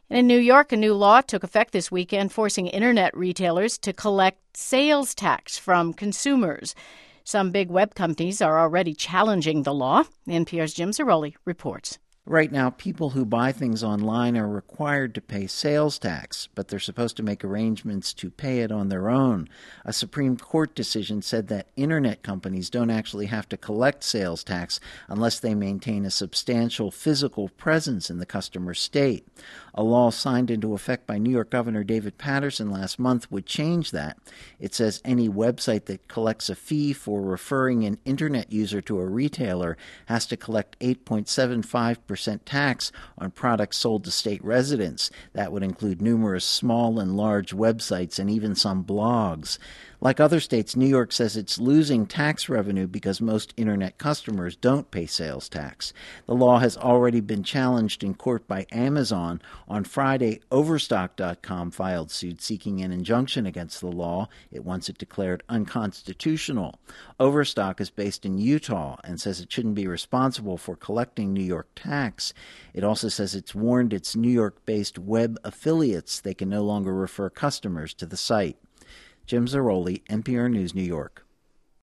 And in New York, a new law took effect this weekend forcing internet retailers to collect sales tax from consumers. Some big web companies are already challenging the law. NPR's Jim Zarroli reports. Right now, people who buy things online are required to pay sales tax, but they're supposed to make arrangements to pay it on their own. A Supreme Court decision said that internet companies don't actually have to collect sales tax unless they maintain a substantial physical presence in the customer state. A law signed into effect by New York Governor David Paterson last month would change that. It says any website that collects a fee for referring an internet user to a retailer has to collect 8.75% tax on products sold to state residents. That would include numerous small and large websites and even some blogs. Like other states, New York says it's losing tax revenue because most internet customers don't pay sales tax. The law has already been challenged in court by Amazon. On Friday, Overstock.com filed suit seeking an injunction against the law. It wants it declared unconstitutional. Overstock is based in Utah and says it shouldn't be responsible for collecting New York tax. It also says it's warned its New York-based web affiliates they can no longer refer customers to the site. Jim Zarroli, NPR News, New York.